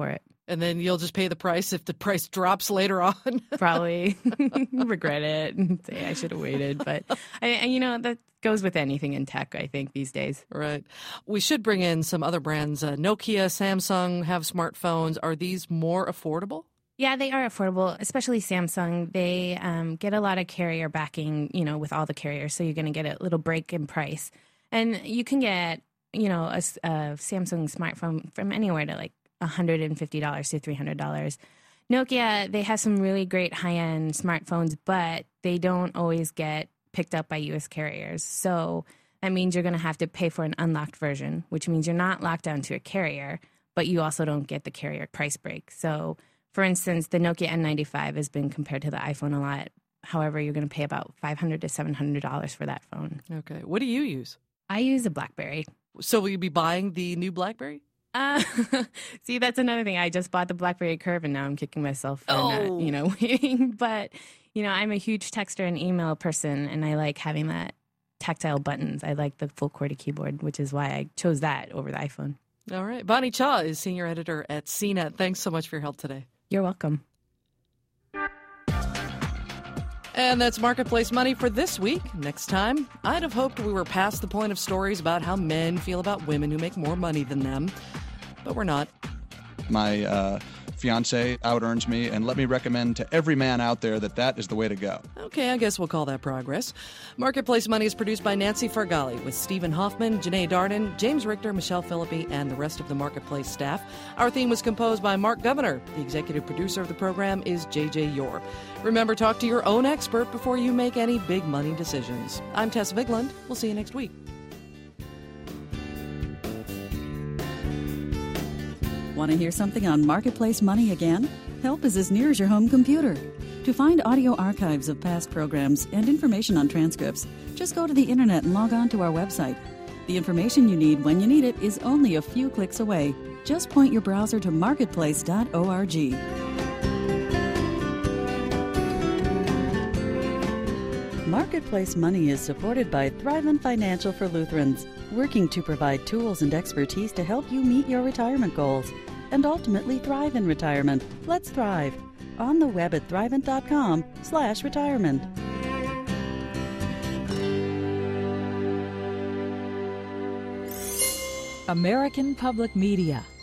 S1: And then you'll just pay the price if the price drops later on.
S20: Probably regret it and say I should have waited. But, I, you know, that goes with anything in tech, I think, these days.
S1: Right. We should bring in some other brands. Uh, Nokia, Samsung have smartphones. Are these more affordable?
S20: Yeah, they are affordable, especially Samsung. They um, get a lot of carrier backing, you know, with all the carriers. So you're going to get a little break in price. And you can get, you know, a, a Samsung smartphone from anywhere to like one hundred fifty dollars to three hundred dollars. Nokia, they have some really great high-end smartphones, but they don't always get picked up by U S carriers. So that means you're going to have to pay for an unlocked version, which means you're not locked down to a carrier, but you also don't get the carrier price break. So, for instance, the Nokia N ninety-five has been compared to the iPhone a lot. However, you're going to pay about five hundred dollars to seven hundred dollars for that phone.
S1: Okay. What do you use?
S20: I use a BlackBerry.
S1: So will you be buying the new BlackBerry?
S20: Uh, see, that's another thing. I just bought the BlackBerry Curve, and now I'm kicking myself for
S1: oh.
S20: not, you know, waiting. But, you know, I'm a huge texter and email person, and I like having that tactile buttons. I like the full QWERTY keyboard, which is why I chose that over the iPhone.
S1: All right. Bonnie Cha is senior editor at C net. Thanks so much for your help today.
S20: You're welcome.
S1: And that's Marketplace Money for this week. Next time, I'd have hoped we were past the point of stories about how men feel about women who make more money than them. But we're not.
S21: My uh, fiance out-earns me, and let me recommend to every man out there that that is the way to go.
S1: Okay, I guess we'll call that progress. Marketplace Money is produced by Nancy Fargali with Stephen Hoffman, Janae Darden, James Richter, Michelle Philippi, and the rest of the Marketplace staff. Our theme was composed by Mark Governor. The executive producer of the program is J J Yore. Remember, talk to your own expert before you make any big money decisions. I'm Tess Vigland. We'll see you next week.
S3: Want to hear something on Marketplace Money again? Help is as near as your home computer. To find audio archives of past programs and information on transcripts, just go to the internet and log on to our website. The information you need when you need it is only a few clicks away. Just point your browser to marketplace dot org. Marketplace Money is supported by Thrivent Financial for Lutherans, working to provide tools and expertise to help you meet your retirement goals and ultimately thrive in retirement. Let's thrive. On the web at thrivent dot com slash retirement.
S22: American Public Media